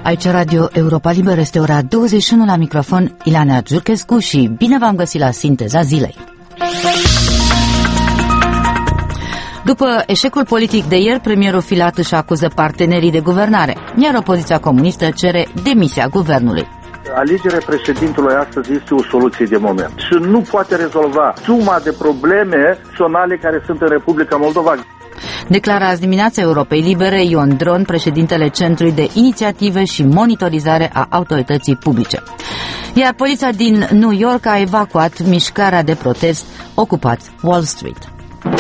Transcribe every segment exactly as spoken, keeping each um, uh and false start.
Aici Radio Europa Liberă, este ora douăzeci și unu, la microfon Ileana Giurchescu și bine v-am găsit la Sinteza Zilei. După eșecul politic de ieri, premierul Filat își acuză partenerii de guvernare, iar opoziția comunistă cere demisia guvernului. Alegerea președintelui astăzi este o soluție de moment și nu poate rezolva suma de probleme naționale care sunt în Republica Moldova. Declara azi dimineața Europei Libere Ion Dron, președintele Centrului de Inițiative și Monitorizare a Autorității Publice. Iar poliția din New York a evacuat mișcarea de protest Ocupați Wall Street.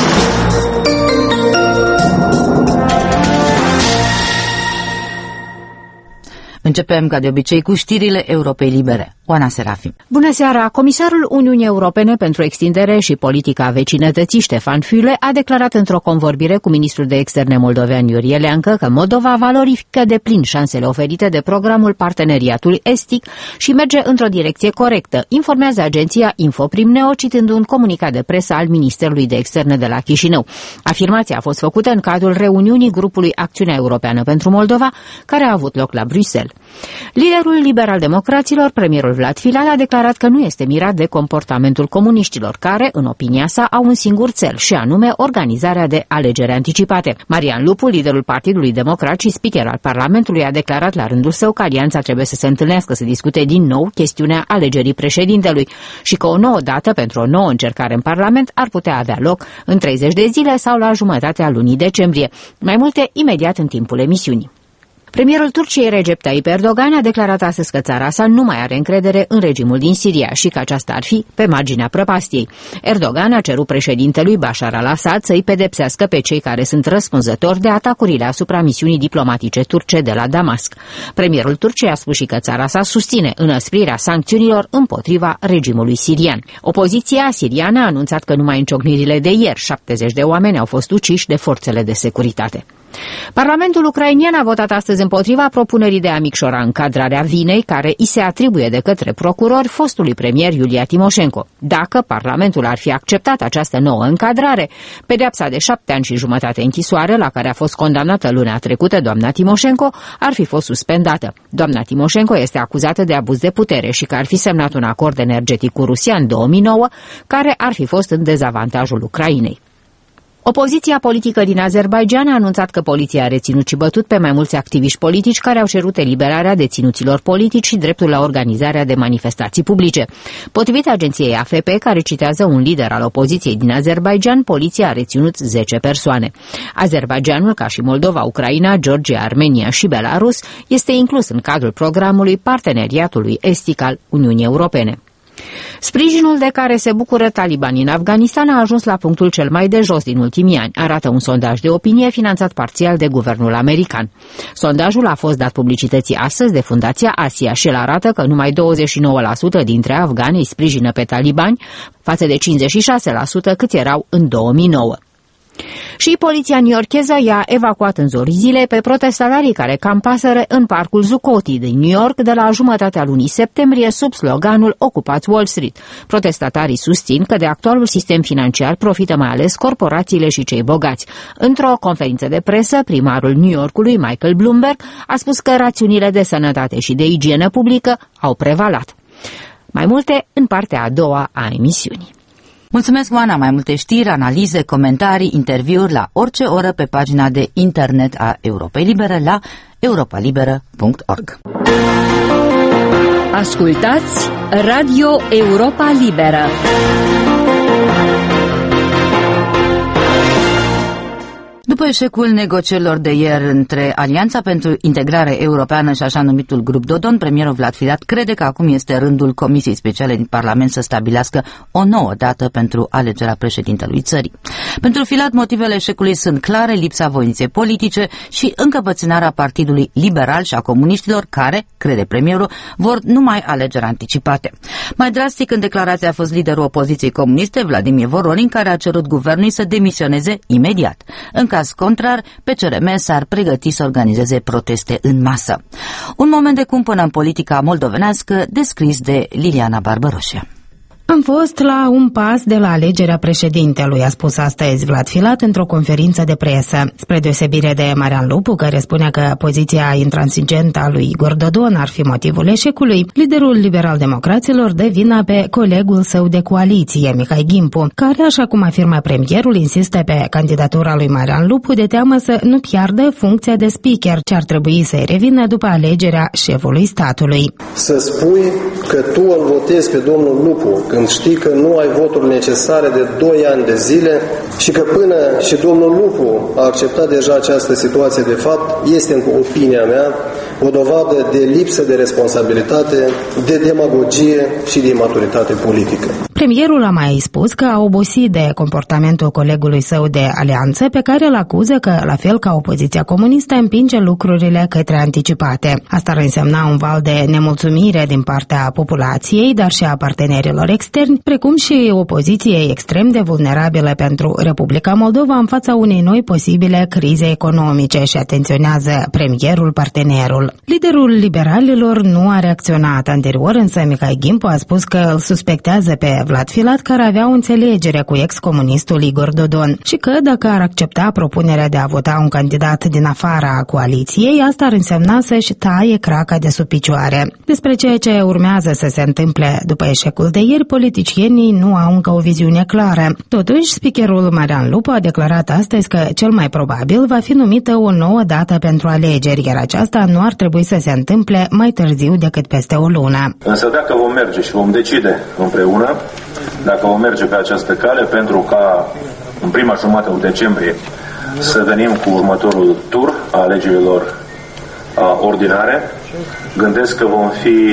Începem, ca de obicei, cu știrile Europei Libere. Oana Serafim. Bună seara! Comisarul Uniunii Europene pentru Extindere și Politica Vecinătății, Ștefan Füle, a declarat într-o convorbire cu ministrul de externe moldovean Iurie Leancă că Moldova valorifică de plin șansele oferite de programul Parteneriatului Estic și merge într-o direcție corectă, informează agenția Infoprim Neo, citând un comunicat de presă al Ministerului de Externe de la Chișinău. Afirmația a fost făcută în cadrul reuniunii grupului Acțiunea Europeană pentru Moldova, care a avut loc la Bruxelles. Liderul liberal-democraților, premierul Vlad Filat, a declarat că nu este mirat de comportamentul comuniștilor, care, în opinia sa, au un singur cel, și anume organizarea de alegeri anticipate. Marian Lupu, liderul Partidului Democrat și speaker al Parlamentului, a declarat la rândul său că alianța trebuie să se întâlnească să discute din nou chestiunea alegerii președintelui și că o nouă dată pentru o nouă încercare în Parlament ar putea avea loc în treizeci de zile sau la jumătatea lunii decembrie. Mai multe imediat în timpul emisiunii. Premierul Turciei Recep Tayyip Erdogan a declarat astăzi că țara sa nu mai are încredere în regimul din Siria și că aceasta ar fi pe marginea prăpastiei. Erdogan a cerut președintelui Bashar al-Assad să-i pedepsească pe cei care sunt răspunzători de atacurile asupra misiunii diplomatice turce de la Damasc. Premierul Turciei a spus și că țara sa susține înăsprirea sancțiunilor împotriva regimului sirian. Opoziția siriană a anunțat că numai în ciocnirile de ieri șaptezeci de oameni au fost uciși de forțele de securitate. Parlamentul ucrainian a votat astăzi împotriva propunerii de a micșora încadrarea vinei care îi se atribuie de către procurori fostului premier Iulia Timoșenko. Dacă Parlamentul ar fi acceptat această nouă încadrare, pedeapsa de șapte ani și jumătate închisoare la care a fost condamnată luna trecută doamna Timoșenko ar fi fost suspendată. Doamna Timoșenko este acuzată de abuz de putere și că ar fi semnat un acord energetic cu Rusia în două mii nouă, care ar fi fost în dezavantajul Ucrainei. Opoziția politică din Azerbaidjan a anunțat că poliția a reținut și bătut pe mai mulți activiști politici care au cerut eliberarea deținuților politici și dreptul la organizarea de manifestații publice. Potrivit agenției A F P, care citează un lider al opoziției din Azerbaidjan, poliția a reținut zece persoane. Azerbaidjanul, ca și Moldova, Ucraina, Georgia, Armenia și Belarus, este inclus în cadrul programului Parteneriatului Estic al Uniunii Europene. Sprijinul de care se bucură talibanii în Afganistan a ajuns la punctul cel mai de jos din ultimii ani, arată un sondaj de opinie finanțat parțial de guvernul american. Sondajul a fost dat publicității astăzi de Fundația Asia și el arată că numai douăzeci și nouă la sută dintre afgani îi sprijină pe talibani, față de cincizeci și șase la sută câți erau în două mii nouă. Și poliția newyorkeză i-a evacuat în zorii zilei pe protestatarii care campaseră în parcul Zuccotti din New York de la jumătatea lunii septembrie sub sloganul Ocupați Wall Street. Protestatarii susțin că de actualul sistem financiar profită mai ales corporațiile și cei bogați. Într-o conferință de presă, primarul New Yorkului, Michael Bloomberg, a spus că rațiunile de sănătate și de igienă publică au prevalat. Mai multe în partea a doua a emisiunii. Mulțumesc, Oana! Mai multe știri, analize, comentarii, interviuri la orice oră pe pagina de internet a Europei Libere la europa liberă punct org. Ascultați Radio Europa Liberă. După eșecul negocierilor de ieri între Alianța pentru Integrare Europeană și așa numitul Grup Dodon, premierul Vlad Filat crede că acum este rândul Comisiei Speciale din Parlament să stabilească o nouă dată pentru alegerea președintelui țării. Pentru Filat, motivele eșecului sunt clare: lipsa voinței politice și încăpățânarea Partidului Liberal și a comuniștilor care, crede premierul, vor numai alegeri anticipate. Mai drastic, în declarație a fost liderul opoziției comuniste, Vladimir Voronin, care a cerut guvernului să demisioneze imediat. În caz contrar, P C R M s-ar pregăti să organizeze proteste în masă. Un moment de cumpănă în politica moldovenească descris de Liliana Barbaroșia. Am fost la un pas de la alegerea președintelui, a spus astăzi Vlad Filat într-o conferință de presă. Spre deosebire de Marian Lupu, care spunea că poziția intransigentă a lui Igor Dodon ar fi motivul eșecului, liderul liberal-democraților dă vina pe colegul său de coaliție, Mihai Gimpu, care, așa cum afirmă premierul, insistă pe candidatura lui Marian Lupu de teamă să nu piardă funcția de speaker, ce ar trebui să-i revină după alegerea șefului statului. Să spui că tu îl votezi pe domnul Lupu când știi că nu ai voturi necesare de doi ani de zile și că până și domnul Lupu a acceptat deja această situație de fapt, este, în opinia mea, o dovadă de lipsă de responsabilitate, de demagogie și de imaturitate politică. Premierul a mai spus că a obosit de comportamentul colegului său de alianță, pe care îl acuză că, la fel ca opoziția comunistă, împinge lucrurile către anticipate. Asta ar însemna un val de nemulțumire din partea populației, dar și a partenerilor externi, precum și opoziției extrem de vulnerabile pentru Republica Moldova în fața unei noi posibile crize economice, și atenționează premierul partenerul. Liderul liberalilor nu a reacționat. Anterior, însă, Mihai Gimpu a spus că îl suspectează pe Vlad Filat că ar avea o înțelegere cu ex-comunistul Igor Dodon și că, dacă ar accepta propunerea de a vota un candidat din afara coaliției, asta ar însemna să-și taie craca de sub picioare. Despre ceea ce urmează să se întâmple după eșecul de ieri, politicienii nu au încă o viziune clară. Totuși, speakerul Marian Lupu a declarat astăzi că cel mai probabil va fi numită o nouă dată pentru alegeri, iar aceasta nu ar trebui să se întâmple mai târziu decât peste o lună. Însă dacă vom merge și vom decide împreună, dacă vom merge pe această cale pentru ca în prima jumătate de decembrie să venim cu următorul tur a alegerilor ordinare, gândesc că vom fi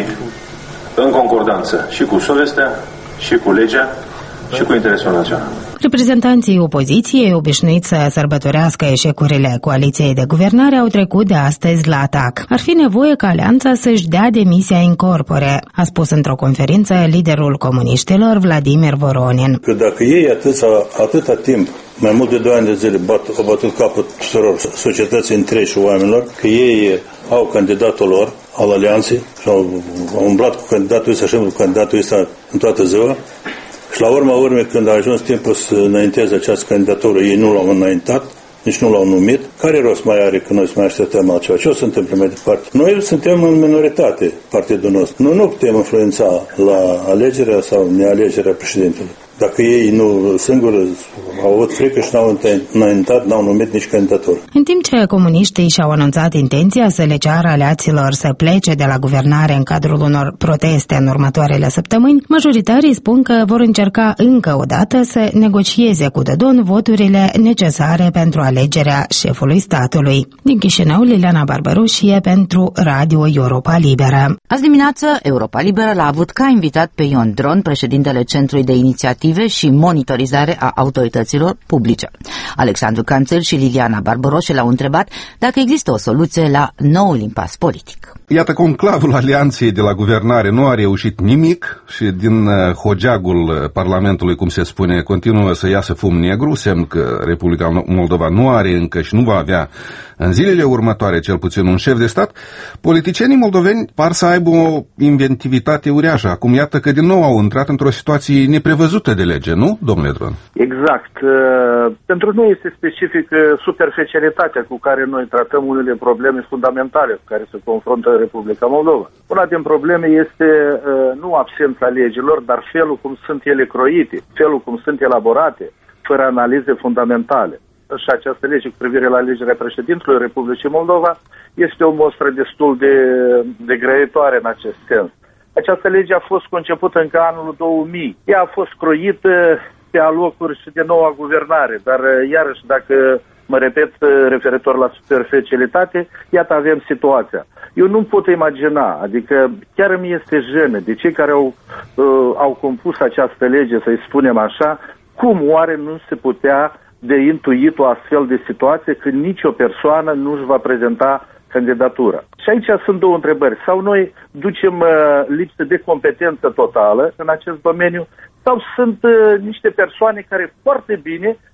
în concordanță și cu sovestea, și cu legea, și cu interesul național. Reprezentanții opoziției, obișnuiți să sărbătorească eșecurile coaliției de guvernare, au trecut de astăzi la atac. Ar fi nevoie ca alianța să-și dea demisia in corpore, a spus într-o conferință liderul comuniștilor Vladimir Voronin. Că dacă ei atâta, atâta timp, mai mult de doi ani de zile, bat, au bătut capăt tuturor societății întregi și oamenilor, că ei au candidatul lor al alianței și au umblat cu candidatul ăsta și cu candidatul ăsta în toată ziua, și la urma urmei, când a ajuns timpul să înainteze această candidatură, ei nu l-au înaintat, nici nu l-au numit. Care rost mai are că noi să mai așteptăm altceva? Ce o să se întâmple mai departe? Noi suntem în minoritate, partidul nostru. Noi nu putem influența la alegerea sau nealegerea președintelui. Dacă ei nu singuri au avut frică și n-au înaintat, n-au numit nici candidatură. În timp ce comuniștii și-au anunțat intenția să le ceară aliaților să plece de la guvernare în cadrul unor proteste în următoarele săptămâni, majoritarii spun că vor încerca încă o dată să negocieze cu Dodon voturile necesare pentru alegerea șefului statului. Din Chișinău, Liliana Barbaroșie pentru Radio Europa Liberă. Azi dimineață, Europa Liberă l-a avut ca invitat pe Ion Dron, președintele Centrului de Inițiative și Monitorizare a Autorităților Publice. Alexandru Canțel și Liliana Barbaroșie l-au întrebat dacă există o soluție la noul impas politic. Iată, conclavul alianței de la guvernare nu a reușit nimic și din hogeagul Parlamentului, cum se spune, continuă să iasă fum negru, semn că Republica Moldova nu are încă și nu va avea în zilele următoare cel puțin un șef de stat. Politicienii moldoveni par să aibă o inventivitate uriașă. Acum iată că din nou au intrat într-o situație neprevăzută de lege, nu, domnule Dron? Exact. Pentru noi este specific superficialitatea cu care noi tratăm unele probleme fundamentale cu care se confruntă Republica Moldova. Una din probleme este nu absența legilor, dar felul cum sunt ele croite, felul cum sunt elaborate, fără analize fundamentale. Și această lege cu privire la alegerea președintelui Republicii Moldova este o mostră destul de, de grăitoare în acest sens. Această lege a fost concepută încă anul două mii. Ea a fost croită pe alocuri și de noua guvernare, dar iarăși dacă mă repet referitor la superficialitate, iată avem situația. Eu nu pot imagina, adică chiar îmi este jenă de cei care au, uh, au compus această lege, să-i spunem așa, cum oare nu se putea de intuit o astfel de situație când nicio persoană nu își va prezenta candidatura. Și aici sunt două întrebări. Sau noi ducem uh, lipsă de competență totală în acest domeniu, sau sunt uh, niște persoane care foarte bine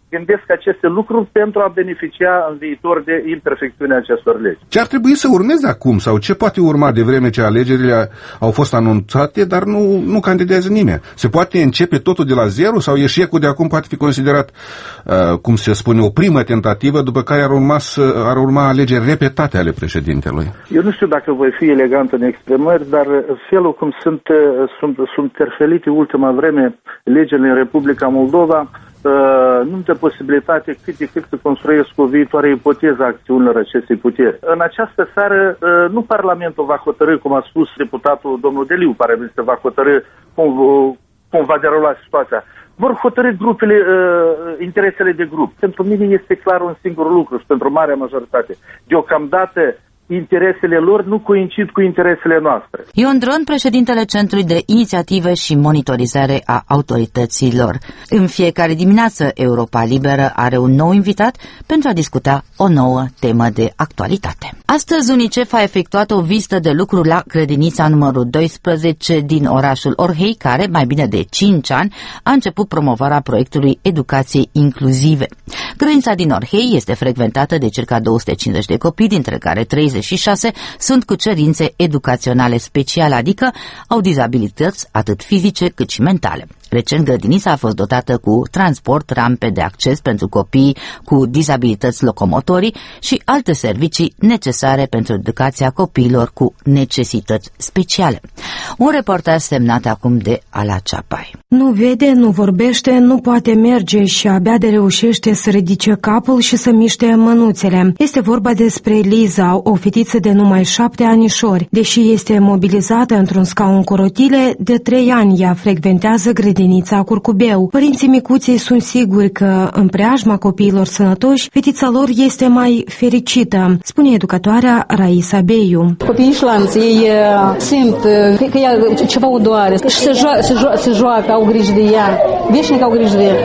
gândesc aceste lucruri pentru a beneficia în viitor de imperfecțiunea acestor legi. Ce ar trebui să urmeze acum sau ce poate urma de vreme ce alegerile au fost anunțate, dar nu, nu candidează nimeni? Se poate începe totul de la zero sau eșecul de acum poate fi considerat, uh, cum se spune, o primă tentativă, după care ar urma, să, ar urma alegeri repetate ale președintelui? Eu nu știu dacă voi fi elegant în exprimări, dar felul cum sunt, sunt, sunt terfelite ultima vreme legile în Republica Moldova nu-mi dă posibilitate cât de cât să construiesc o viitoare ipoteză a acțiunilor acestei puteri. În această seară nu Parlamentul va hotărî, cum a spus deputatul domnul Deliu, pare să va hotărî cum, cum va derula situația. Vor hotărî grupele, interesele de grup. Pentru mine este clar un singur lucru și pentru marea majoritate. Deocamdată interesele lor nu coincid cu interesele noastre. Ion Dron, președintele Centrului de Inițiative și Monitorizare a Autorităților. În fiecare dimineață, Europa Liberă are un nou invitat pentru a discuta o nouă temă de actualitate. Astăzi, UNICEF a efectuat o vizită de lucru la grădinița numărul doisprezece din orașul Orhei, care, mai bine de cinci ani, a început promovarea proiectului Educației Inclusive. Grădinița din Orhei este frecventată de circa două sute cincizeci de copii, dintre care treizeci și șase sunt cu cerințe educaționale speciale, adică au dizabilități atât fizice cât și mentale. Recent, grădinița a fost dotată cu transport, rampe de acces pentru copii cu dizabilități locomotorii și alte servicii necesare pentru educația copiilor cu necesități speciale. Un reportaj semnat acum de Ala Ceapai. Nu vede, nu vorbește, nu poate merge și abia de reușește să ridice capul și să miște mânuțele. Este vorba despre Liza, o fetiță de numai șapte anișori. Deși este mobilizată într-un scaun cu rotile, de trei ani ea frecventează grădinița Curcubeu. Părinții micuței sunt siguri că în preajma copiilor sănătoși, fetița lor este mai fericită, spune educatoarea Raisa Beiu. Copiii șlanți, ei simt că ea ceva o doare și se, jo- se, jo- se joacă, au grijă de ea, veșnic au grijă de ea.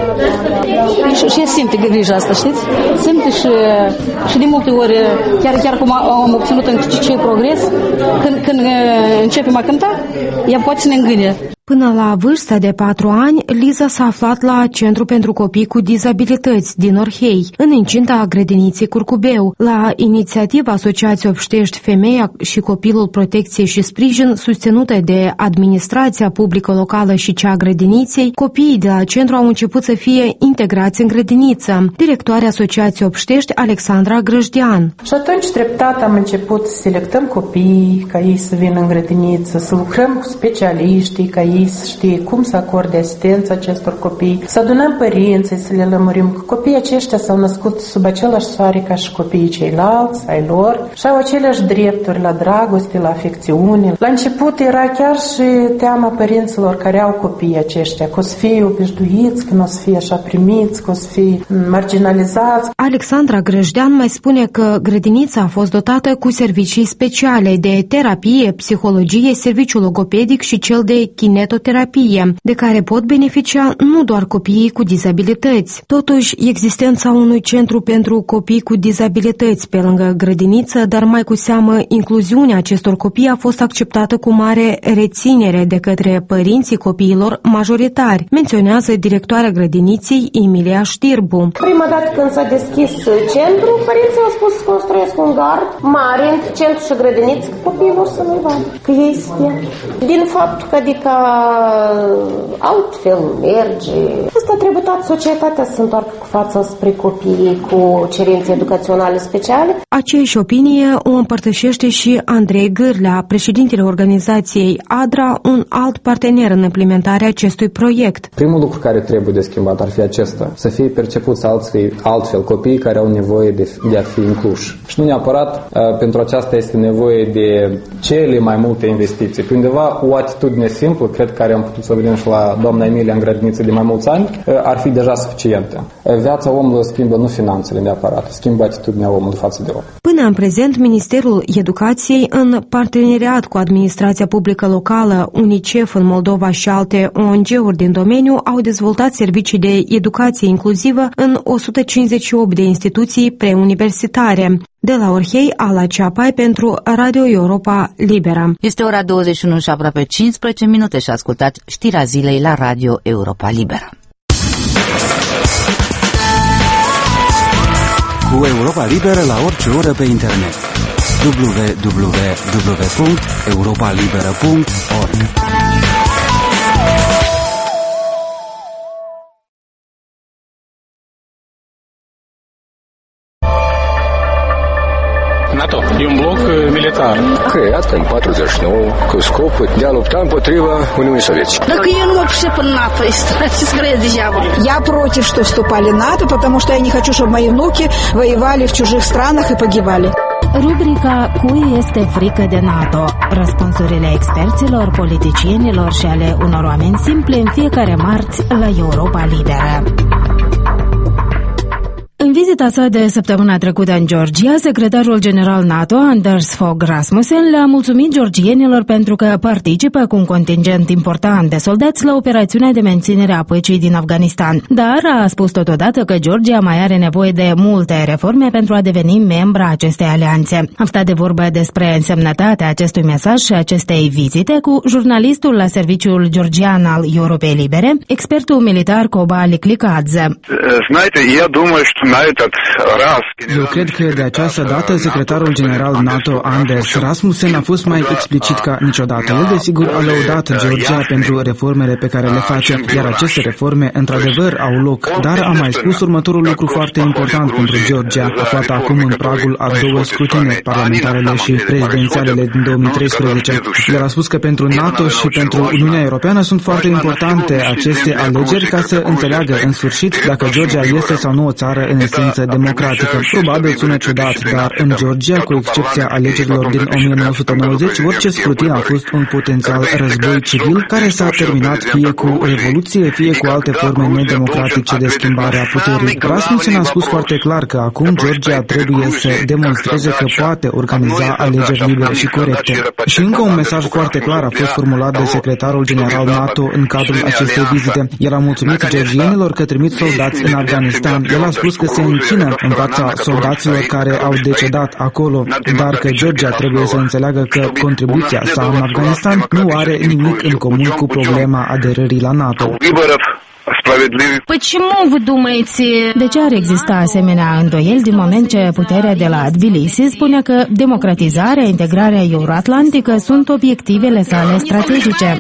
Și, și ea simte grija asta, știți? Simte și, și de multe ori, chiar, chiar cum am obținut în ce progres, când, când începem a cânta, ea poate să ne îngâne. Până la vârsta de patru ani, Liza s-a aflat la Centru pentru Copii cu Dizabilități din Orhei, în incinta grădiniței Curcubeu. La inițiativa Asociației Obștești Femeia și Copilul Protecție și Sprijin, susținută de administrația publică locală și cea a grădiniței, copiii de la centru au început să fie integrați în grădiniță. Directoarea Asociației Obștești, Alexandra Grăjdean. Și atunci treptat am început să selectăm copiii ca ei să vină în grădiniță, să lucrăm cu specialiștii ca ei să știe cum să acorde asistență acestor copii, să adunăm părinții, să le lămurim că copiii aceștia s-au născut sub același soare ca și copiii ceilalți, ai lor, și au aceleași drepturi la dragoste, la afecțiune. La început era chiar și teama părinților care au copiii aceștia, că o să fie obișnuiți, că nu o să fie așa primiți, că o să fie marginalizați. Alexandra Grăjdean mai spune că grădinița a fost dotată cu servicii speciale de terapie, psihologie, serviciu logopedic și cel de kineterapie, de care pot beneficia nu doar copiii cu dizabilități. Totuși, existența unui centru pentru copii cu dizabilități pe lângă grădiniță, dar mai cu seamă incluziunea acestor copii, a fost acceptată cu mare reținere de către părinții copiilor majoritari, menționează directoarea grădiniței Emilia Știrbu. Prima dată când s-a deschis centru, părinții au spus să construiesc un gard mare între centru și grădiniță, că copiilor să nu-i vadă, că ei stea. Din faptul că adică altfel merge. Asta trebuie toată societatea să se întoarcă cu fața spre copiii cu cerințe educaționale speciale. Aceeași opinie o împărtășește și Andrei Gârlea, președintele organizației ADRA, un alt partener în implementarea acestui proiect. Primul lucru care trebuie de schimbat ar fi acesta, să fie percepuți altfel, altfel copiii care au nevoie de, de a fi incluși. Și nu neapărat uh, pentru aceasta este nevoie de cele mai multe investiții. Pe undeva o atitudine simplă, cred că am putut să vedem și la doamna Emilia în grădiniță de mai mulți ani, ar fi deja suficientă. Viața omului schimbă nu finanțele neapărat, schimbă atitudinea omului față de om. Până în prezent, Ministerul Educației, în parteneriat cu administrația publică locală, UNICEF în Moldova și alte O N G-uri din domeniu, au dezvoltat servicii de educație inclusivă în o sută cincizeci și opt de instituții preuniversitare. De la Orhei, Ala Ceapai pentru Radio Europa Liberă. Este ora douăzeci și unu și aproape cincisprezece minute și ascultați știrea zilei la Radio Europa Liberă. cu Europa Liberă la orice oră pe internet. w w w punct europa liberă punct org NATO e un bloc militar creat în patruzeci și nouă cu scopul de a lupta împotriva Uniunii Sovietice. Так я не вообще по НАТО, скорее дьявол. Я против, что вступали в НАТО, потому что я не хочу, чтобы мои внуки воевали в чужих странах и погибали. Rubrica Cui este frică de NATO? Răspunsurile experților, politicienilor și ale unor oameni simpli în fiecare marți la Europa Liberă. În vizita sa de săptămâna trecută în Georgia, secretarul general NATO, Anders Fogh Rasmussen, le-a mulțumit georgienilor pentru că participă cu un contingent important de soldați la operațiunea de menținere a păcii din Afganistan. Dar a spus totodată că Georgia mai are nevoie de multe reforme pentru a deveni membra acestei alianțe. Am stat de vorbă despre însemnătatea acestui mesaj și acestei vizite cu jurnalistul la serviciul georgian al Europei Libere, expertul militar Koba Liklikadze. Eu cred că de această dată secretarul general NATO Anders Rasmussen a fost mai explicit ca niciodată. El desigur a lăudat Georgia pentru reformele pe care le face, iar aceste reforme într-adevăr au loc, dar a mai spus următorul lucru foarte important pentru Georgia, aflată acum în pragul a două scrutine, parlamentarele și prezidențialele din două mii treisprezece. El a spus că pentru NATO și pentru Uniunea Europeană sunt foarte importante aceste alegeri ca să înțeleagă în sfârșit dacă Georgia este sau nu o țară în esență democratică. Probabil sună ciudat, dar în Georgia, cu excepția alegerilor din o mie nouă sute nouăzeci, orice scrutin a fost un potențial război civil care s-a terminat fie cu revoluție, fie cu alte forme nedemocratice de schimbare a puterii. Rasmussen a spus foarte clar că acum Georgia trebuie să demonstreze că poate organiza alegeri libere și corecte. Și încă un mesaj foarte clar a fost formulat de secretarul general NATO în cadrul acestei vizite. El a mulțumit georgienilor că trimit soldați în Afganistan. El a spus că se închină în fața soldaților care au decedat acolo, dar că Georgia trebuie să înțeleagă că contribuția sa în Afganistan nu are nimic în comun cu problema aderării la NATO. De ce ar exista asemenea îndoieli din moment ce puterea de la Tbilisi spune că democratizarea, integrarea euroatlantică sunt obiectivele sale strategice?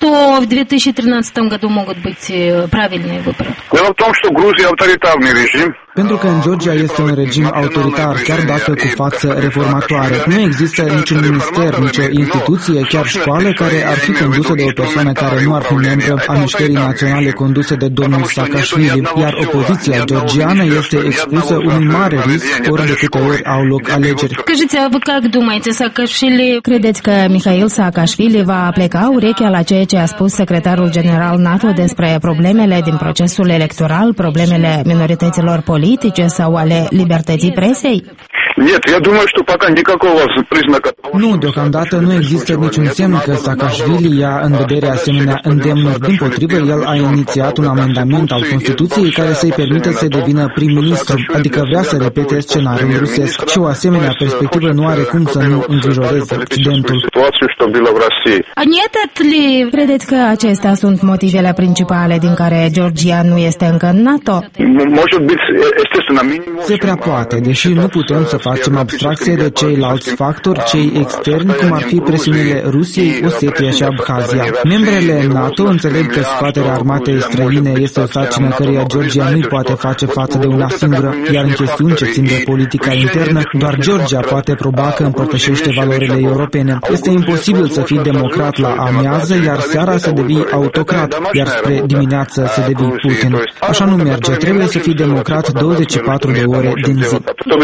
Pentru că în Georgia este un regim autoritar, chiar dacă cu față reformatoare. Nu există niciun minister, nicio instituție, chiar școală, care ar fi condusă de o persoană care nu ar fi membră a mișcării naționale conduse de domnul Saakashvili, iar opoziția georgiană este expusă unui mare risc ori de câte ori au loc alegeri. Credeți că Mihail Saakashvili va pleca urechea la ceea ce a spus secretarul general NATO despre problemele din procesul electoral, problemele minorităților politice sau ale libertății presei? Nu, deocamdată nu există niciun semn că Saakashvili ia în vedere asemenea îndemnuri. Dimpotrivă, el a inițiat un amendament al Constituției care să-i permită să devină prim-ministru, adică vrea să repete scenariul rusesc. Și o asemenea perspectivă nu are cum să nu îngrijoreze Occidentul. Credeți că acestea sunt motivele principale din care Georgia nu este încă în NATO? Se prea poate, deși nu putem să facem abstracție de ceilalți factori, cei externi, cum ar fi presiunile Rusiei, Osetia și Abhazia. Membrele NATO înțeleg că scoaterea armatei străine este o sarcină căreia Georgia nu poate face față de una singură, iar în chestiuni ce țin de politica internă, doar Georgia poate proba că împărtășește valorile europene. Este imposibil să fii democrat la amiază, iar seara să devii autocrat, iar spre dimineață să devii Putin. Așa nu merge, trebuie să fii democrat douăzeci și patru de ore din zi.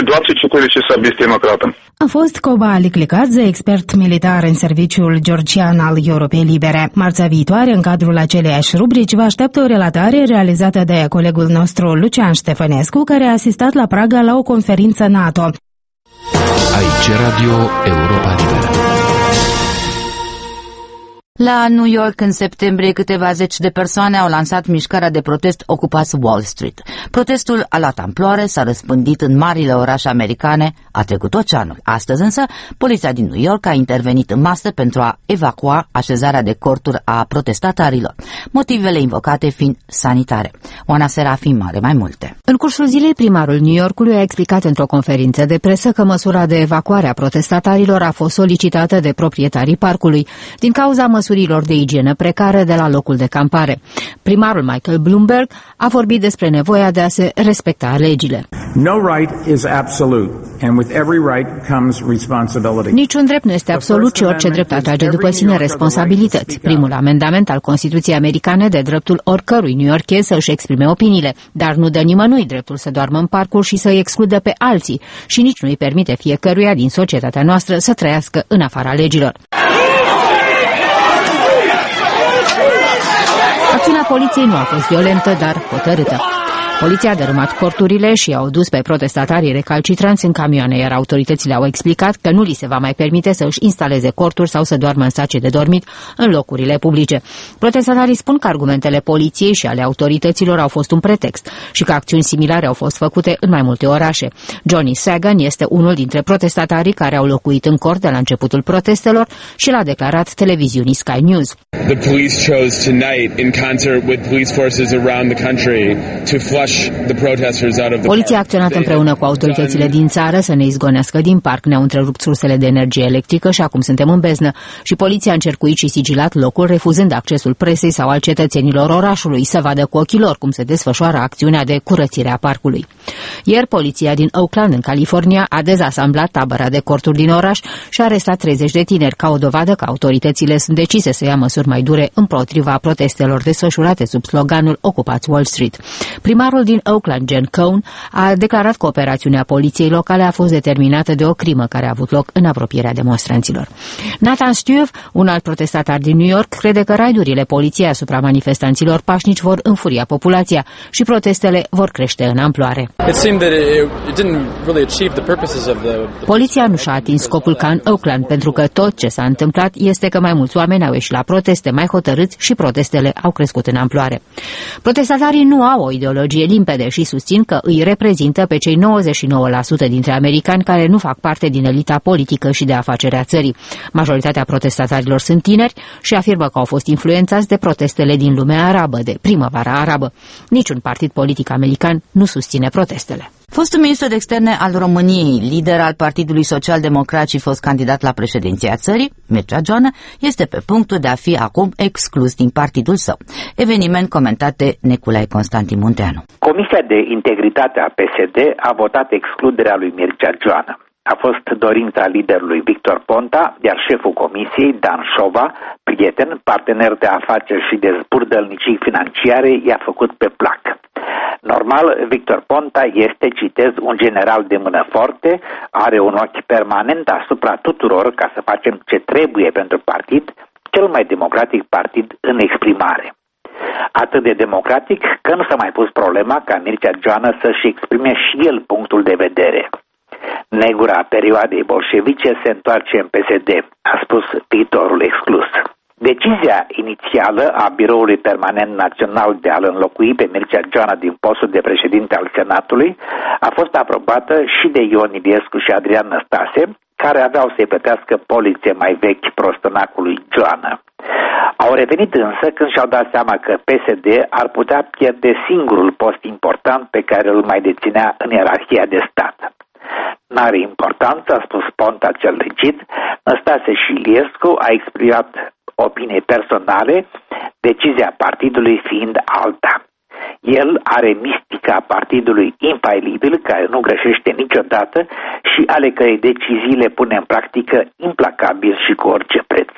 A fost Koba Liklikadze, expert militar în serviciul georgian al Europei Libere. Marțea viitoare, în cadrul aceleiași rubrici, vă așteaptă o relatare realizată de colegul nostru Lucian Ștefănescu, care a asistat la Praga la o conferință NATO. Aici Radio Europa Liberă. La New York, în septembrie, câteva zeci de persoane au lansat mișcarea de protest Ocupați Wall Street. Protestul a luat amploare, s-a răspândit în marile orașe americane, a trecut oceanul. Astăzi însă, poliția din New York a intervenit în masă pentru a evacua așezarea de corturi a protestatarilor, motivele invocate fiind sanitare. Oana Serafim are mai multe. În cursul zilei, primarul New Yorkului a explicat într-o conferință de presă că măsura de evacuare a protestatarilor a fost solicitată de proprietarii parcului, din cauza măsurilor de igienă precare de la locul de campare. Primarul Michael Bloomberg a vorbit despre nevoia de a se respecta legile. No right is absolute, and with every right comes responsibility. Niciun drept nu este absolut, ci orice drept atrage după sine responsabilități. Primul amendament al Constituției americane de dreptul oricărui newyorkez să își exprime opiniile, dar nu dă nimănui dreptul să doarmă în parcuri și să îi excludă pe alții și nici nu îi permite fiecăruia din societatea noastră să trăiască în afara legilor. Acțiunea poliției nu a fost violentă, dar hotărâtă. Poliția a dărâmat corturile și au dus pe protestatarii recalcitranți în camioane, iar autoritățile au explicat că nu li se va mai permite să își instaleze corturi sau să doarmă în sace de dormit în locurile publice. Protestatarii spun că argumentele poliției și ale autorităților au fost un pretext și că acțiuni similare au fost făcute în mai multe orașe. Johnny Sagan este unul dintre protestatarii care au locuit în cort de la începutul protestelor și l-a declarat televiziunii Sky News. The police chose tonight, in concert with police forces around the country, to flush the protesters out of the Poliția a acționat împreună cu autoritățile din țară să ne izgonească din parc, ne-au întrerupt sursele de energie electrică și acum suntem în beznă. Și poliția a încercuit și sigilat locul, refuzând accesul presei sau al cetățenilor orașului să vadă cu ochii lor cum se desfășoară acțiunea de curățire a parcului. Ieri, poliția din Oakland, în California, a dezasamblat tabăra de corturi din oraș și a arestat treizeci de tineri, ca o dovadă că autoritățile sunt decise să ia măsuri mai dure împotriva protestelor desfășurate sub sloganul Ocupați Wall Street. Primarul din Oakland, Jen Cohn, a declarat că operațiunea poliției locale a fost determinată de o crimă care a avut loc în apropierea demonstranților. Nathan Stuev, un alt protestatar din New York, crede că raidurile poliției asupra manifestanților pașnici vor înfuria populația și protestele vor crește în amploare. Poliția nu și-a atins scopul ca în Oakland, pentru că tot ce s-a întâmplat este că mai mulți oameni au ieșit la proteste mai hotărâți și protestele au crescut în amploare. Protestatarii nu au o ideologie limpede și susțin că îi reprezintă pe cei nouăzeci și nouă la sută dintre americani care nu fac parte din elita politică și de afaceri a țării. Majoritatea protestatarilor sunt tineri și afirmă că au fost influențați de protestele din lumea arabă, de primăvara arabă. Niciun partid politic american nu susține protestele. Fostul ministru de externe al României, lider al Partidului Social-Democrat și fost candidat la președinția țării, Mircea Joană, este pe punctul de a fi acum exclus din partidul său. Eveniment comentat de Nicolae Constantin Munteanu. Comisia de Integritate a P S D a votat excluderea lui Mircea Joană. A fost dorința liderului Victor Ponta, iar șeful comisiei, Dan Șova, prieten, partener de afaceri și de zburdălnicii financiare, i-a făcut pe plac. Normal, Victor Ponta este, citez, un general de mână forte, are un ochi permanent asupra tuturor ca să facem ce trebuie pentru partid, cel mai democratic partid în exprimare. Atât de democratic că nu s-a mai pus problema ca Mircea Joană să-și exprime și el punctul de vedere. Negura perioadei bolșevice se întoarce în P S D, a spus viitorul exclus. Decizia inițială a Biroului Permanent Național de a-l înlocui pe Mircea Joană din postul de președinte al Senatului a fost aprobată și de Ion Iliescu și Adrian Năstase, care aveau să-i plătească polițe mai vechi prostănacului Joană. Au revenit însă când și-au dat seama că P S D ar putea pierde singurul post important pe care îl mai deținea în ierarhia de stat. N-are importanță, a spus Ponta cel rigid, Năstase și Iliescu a exprimat opinii personale, decizia partidului fiind alta. El are mistica partidului infailibil, care nu greșește niciodată și ale cărei decizii le pune în practică implacabil și cu orice preț.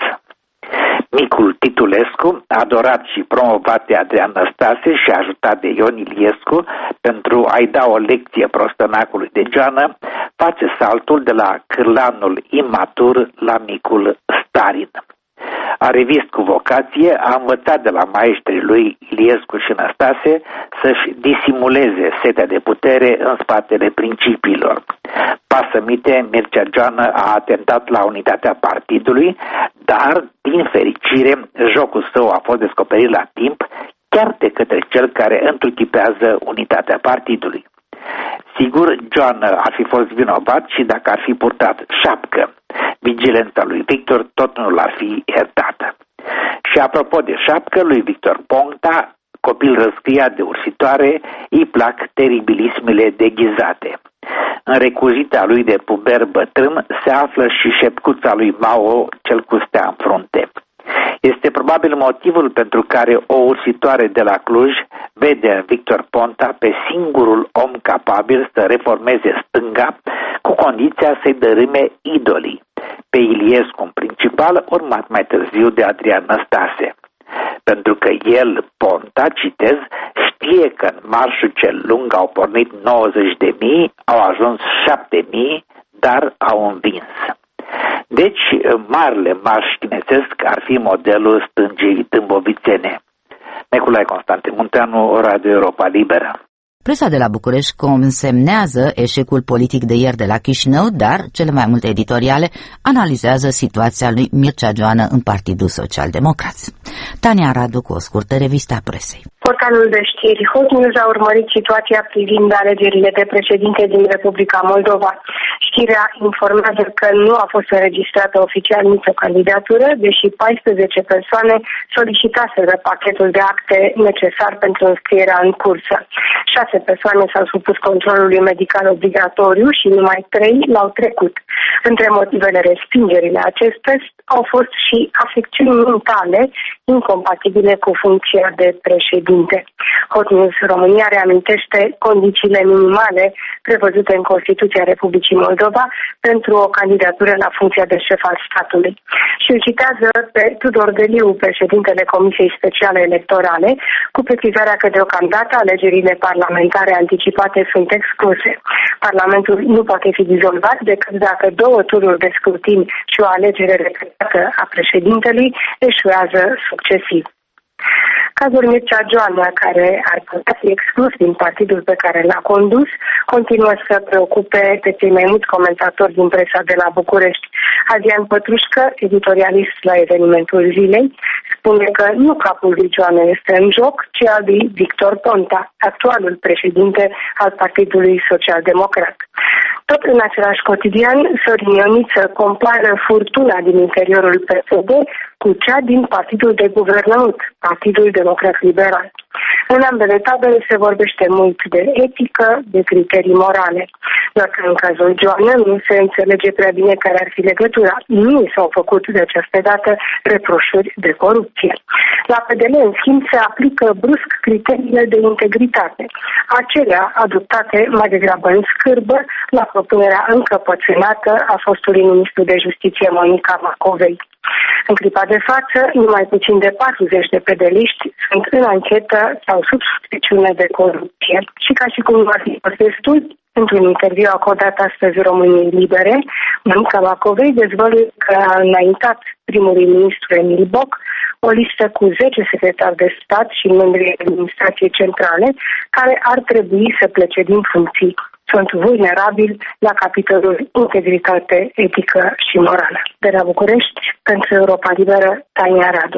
Micul Titulescu, adorat și promovat de Adrian Năstase și ajutat de Ion Iliescu pentru a-i da o lecție prostănacului de Joană, face saltul de la cârlanul imatur la micul Stalin. A revist cu vocație, a învățat de la maestrii lui Iliescu și Năstase să-și disimuleze setea de putere în spatele principiilor. Pasămite, Mircea Joană a atentat la unitatea partidului, dar, din fericire, jocul său a fost descoperit la timp, chiar de către cel care întruchipează unitatea partidului. Sigur, John ar fi fost vinovat și dacă ar fi purtat șapcă. Vigilența lui Victor tot nu l-ar fi iertată. Și apropo de șapcă, lui Victor Ponta, copil răscria de ursitoare, îi plac teribilismele deghizate. În recuzita lui de puber bătrân se află și șepcuța lui Mao, cel cu stea în frunte. Este probabil motivul pentru care o ursitoare de la Cluj vede în Victor Ponta pe singurul om capabil să reformeze stânga, cu condiția să-i dărâme idolii, pe Iliescu în principal, urmat mai târziu de Adrian Năstase. Pentru că el, Ponta, citez, știe că în marșul cel lung au pornit nouăzeci de mii, au ajuns șapte mii, dar au învins. Deci, marele marș chinezesc ar fi modelul stângii tâmbovițene. Nicolae Constantin Munteanu, Radio Europa Liberă. Presa de la București consemnează eșecul politic de ieri de la Chișinău, dar cele mai multe editoriale analizează situația lui Mircea Joană în Partidul Social Democrat. Tania Radu cu o scurtă revistă a presei. Portalul de știri Hot News a urmărit situația privind alegerile de președinte din Republica Moldova. Știrea informează că nu a fost înregistrată oficial nicio candidatură, deși paisprezece persoane solicitaseră pachetul de acte necesar pentru înscrierea în cursă. Șase persoane s-au supus controlului medical obligatoriu și numai trei l-au trecut. Între motivele respingerii la acest test au fost și afecțiuni mentale incompatibile cu funcția de președinte. Hot News România reamintește condițiile minimale prevăzute în Constituția Republicii Moldova pentru o candidatură la funcția de șef al statului. Și îl citează pe Tudor Deliu, președintele Comisiei Speciale Electorale, cu precizarea că deocamdată alegerile parlamentare anticipate sunt excluse. Parlamentul nu poate fi dizolvat decât dacă două tururi de scrutin și o alegere repetată a președintelui eșuează succesiv. Cazul Mircea Joană, care ar putea fi exclus din partidul pe care l-a condus, continuă să preocupe pe cei mai mulți comentatori din presa de la București. Adrian Pătrușcă, editorialist la Evenimentul Zilei, spune că nu capul lui Joană este în joc, ci al lui Victor Ponta, actualul președinte al Partidului Social Democrat. Tot în același cotidian, Sorin Ioniță compară furtuna din interiorul P S D cu cea din Partidul de Guvernământ, Partidul Democrat Liberal. În ambele tabere se vorbește mult de etică, de criterii morale. Doar că în cazul Joană nu se înțelege prea bine care ar fi legătura. Nu s-au făcut de această dată reproșuri de corupție. La P D L, în schimb, se aplică brusc criteriile de integritate, acelea adoptate mai degrabă în scârbă la propunerea încăpățânată a fostului ministru de Justiție Monica Macovei. În clipa de față, numai puțin de patruzeci de pedeliști sunt în anchetă sau sub suspiciune de corupție. Și ca și cum nu ar fi fost destul, într-un interviu acordat astăzi României Libere, Monica Macovei dezvăluie că a înaintat primului ministru Emil Boc o listă cu zece secretari de stat și membrii administrației centrale care ar trebui să plece din funcții. Sunt vulnerabili la capitolul integritate, etică și morală. De la București, pentru Europa Liberă, Tania Radu.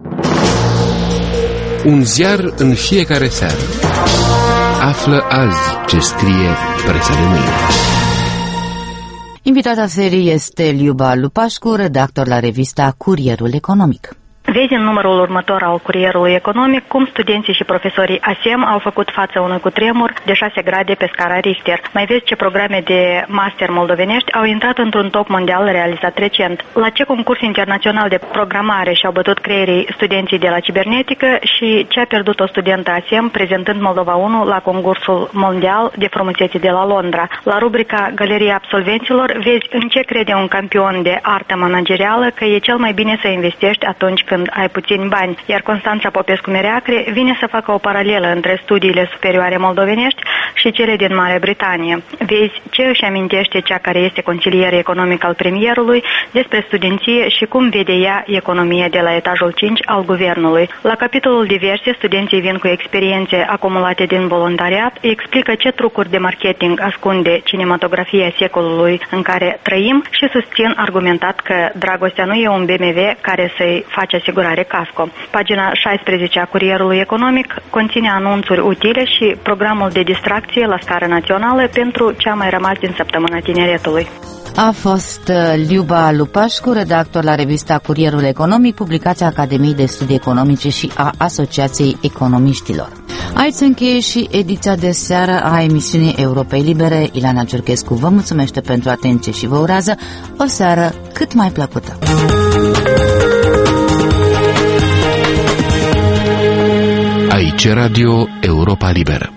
Un ziar în fiecare seară. Află azi ce scrie presa de mâine. Invitata serii este Liuba Lupașcu, redactor la revista Curierul Economic. Vezi în numărul următor al Curierului Economic cum studenții și profesorii A S E M au făcut față unui cutremur de șase grade pe scara Richter. Mai vezi ce programe de master moldovenești au intrat într-un top mondial realizat recent. La ce concurs internațional de programare și-au bătut creierii studenții de la cibernetică și ce a pierdut o studentă A S E M prezentând Moldova unu la concursul mondial de frumusețe de la Londra. La rubrica Galeria absolvenților vezi în ce crede un campion de artă managerială că e cel mai bine să investești atunci când având ai puțini bani, iar Constanța Popescu-Mereacre vine să facă o paralelă între studiile superioare moldovenești și cele din Marea Britanie. Vezi ce își amintește cea care este consilier economic al premierului despre studenție și cum vede ea economia de la etajul cinci al guvernului. La capitolul diverse, studenții vin cu experiențe acumulate din voluntariat, explică ce trucuri de marketing ascunde cinematografia secolului în care trăim și susțin argumentat că dragostea nu e un B M W care să-i face asigurare casco. Pagina șaisprezece a Curierului Economic conține anunțuri utile și programul de distracție la scară națională pentru ce a mai rămas din săptămâna tineretului. A fost Liuba Lupașcu, redactor la revista Curierul Economic, publicația Academiei de Studii Economice și a Asociației Economiștilor. Aici se încheie și ediția de seară a emisiunii Europei Libere. Ileana Ciurchescu vă mulțumește pentru atenție și vă urează o seară cât mai plăcută. Aici Radio Europa Liberă.